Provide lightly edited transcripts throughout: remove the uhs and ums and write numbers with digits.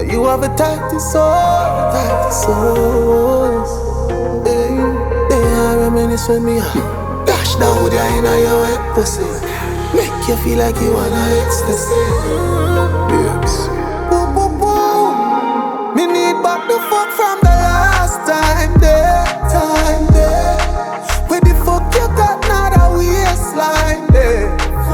You have a tighty soul, tighty souls. Hey, they are reminisce when me dash down with your inner your wet pussy. Make you feel like you wanna ecstasy. Babes. Boom, boom, boom. Me need back the fuck from the last time there. Time there. Where the fuck you got not a waistline there.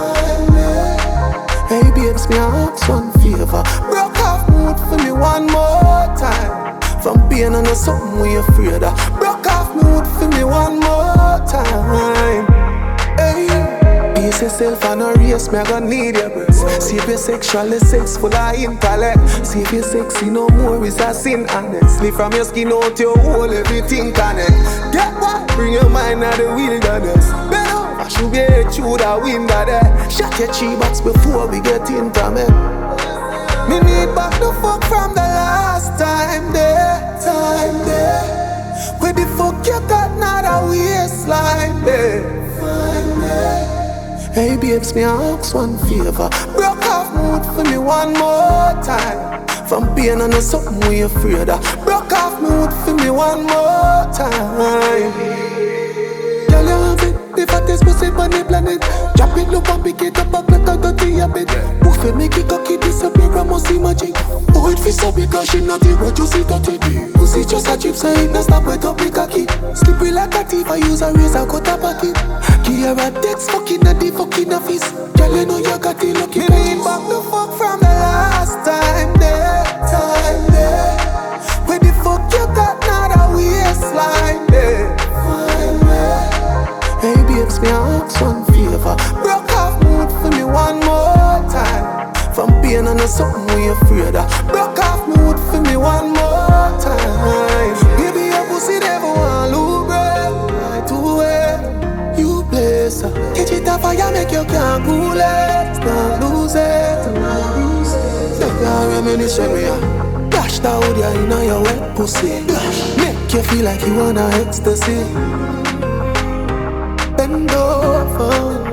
Hey babes, me ask one favor. Broke off mood for me one more time. From pain and something we afraid of. Broke off mood for me one more time. Hey, pace yourself and a race, me I gon' need your breast. See if you're sexually sex full of intellect. See if you're sexy no more is a sin honestly. From your skin out your whole everything connect. Get what? Bring your mind out the wilderness. I should be through the window there. Shut your chi box before we get intimate. Me need back the fuck from the last time there. Time there. Where the fuck you got not a waistline there. Hey babes, me ask one favor. Broke off mood for me one more time. From pain and something we afraid of. Broke off mood for me one more time. Girl, you have it. The fattest pussy on the planet. Drop it low and pick it up like a dirty habit. Move it, make it cocky, disappear, I must see magic. Oh, it feels so because she not the what you see that it. Pussy just a chip, so it not stop with up the cocky. Slippery like a thief, I use a razor, cut a pocket. Give her a text, fucking at the fucking office. Girl, you know you got the lucky. Me need back the fuck from the last time there. Time there. Where the fuck you got not a waistline there. Hey babes, me ask one favor. Broke off mood for me one more time. From pain and something we afraid of. Broke off mood for me one more time. Baby, your pussy never want lose breath. Right away, you place her. Catch it on fire, make you can't cool it. Don't lose it, don't lose it. Don't you reminisce when me dash down with you in your wet pussy. Make you feel like you wanna ecstasy. Bend over.